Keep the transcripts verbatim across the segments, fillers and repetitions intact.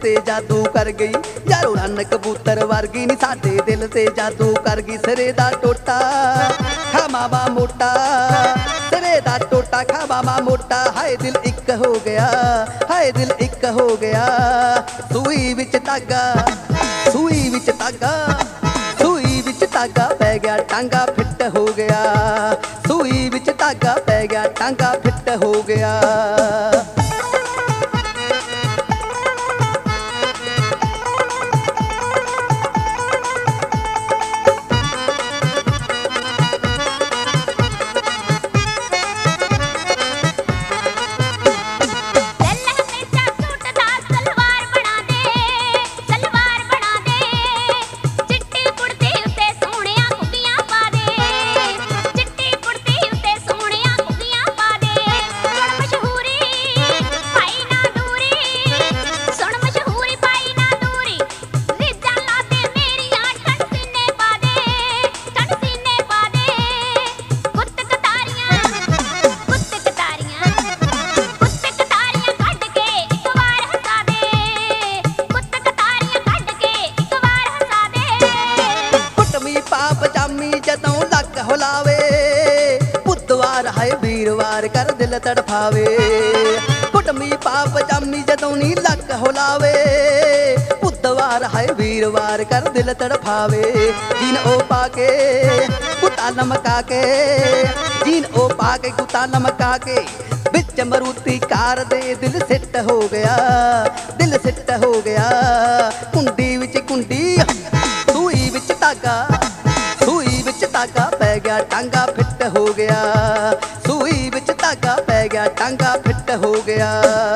ते जादू कर गई यारो रन कबूतर वर्गी नी साडे दिल ते जादू कर गई। सिरे दा टोटा खा मावा मोटा, सिरे दा टोटा खा मावा मोटा, हाय दिल इक हो गया, हाय दिल इक हो गया। सूई विच धागा, सूई विच धागा, सूई विच धागा पै गया, टांगा फिट हो गया। सूई विच धागा पै गया, टांगा फिट हो गया। जदों लक हुलावे बुधवार हाय वीरवार कर दिल तड़फावे। कुटमी पा पजामी जदों नी लक हुलावे बुधवार हाय वीरवार कर दिल तड़फावे। जीन ओ पाके कुता लमका के, जीन ओ पाके कुता लमका के, बिच मरूती कार दे दिल सिट हो गया, दिल सिट हो गया। कुंडी विच कुंडी, सूई विच धागा, सूई विच धागा पै गया, टांगा फिट हो गया। सूई विच धागा पै गया, टांगा फिट हो गया।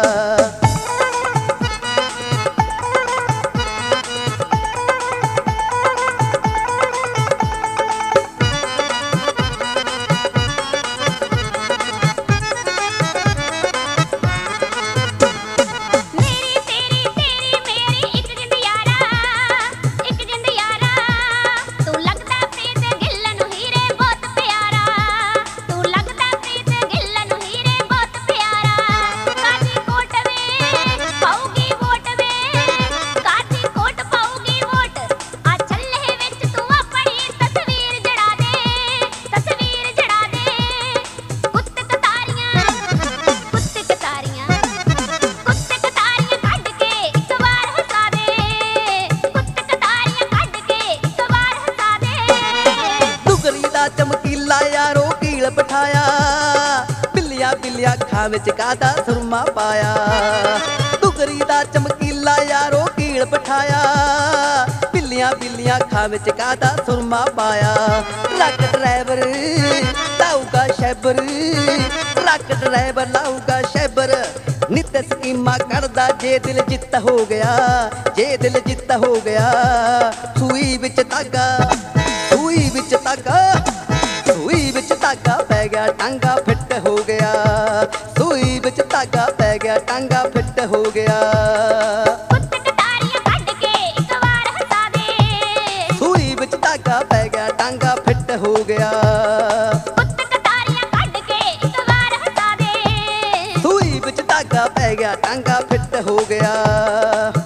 चमकीला यारो कील बिठाया, बिल्लिया बिल्लिया अखां विच कादा सुरमा पाया। दुगरी दा चमकीला यारो कील बिठाया, बिल्लिया बिल्लिया अखां विच कादा सुरमा पाया। ट्रक ड्राइवर लाऊगा शैबर, ट्रक ड्राइवर लाऊगा शैबर, नित स्कीमा करदा जे दिल जित हो गया, जे दिल जित हो गया। सूई विच धागा, सूई विच धागा, सूई विच धागा पै गया, टांगा फिट हो गया। सूई विच धागा पै गया, टांगा फिट हो गया। सूई विच धागा पै गया, टांगा फिट हो गया। सूई विच धागा पै गया, टांगा फिट हो गया।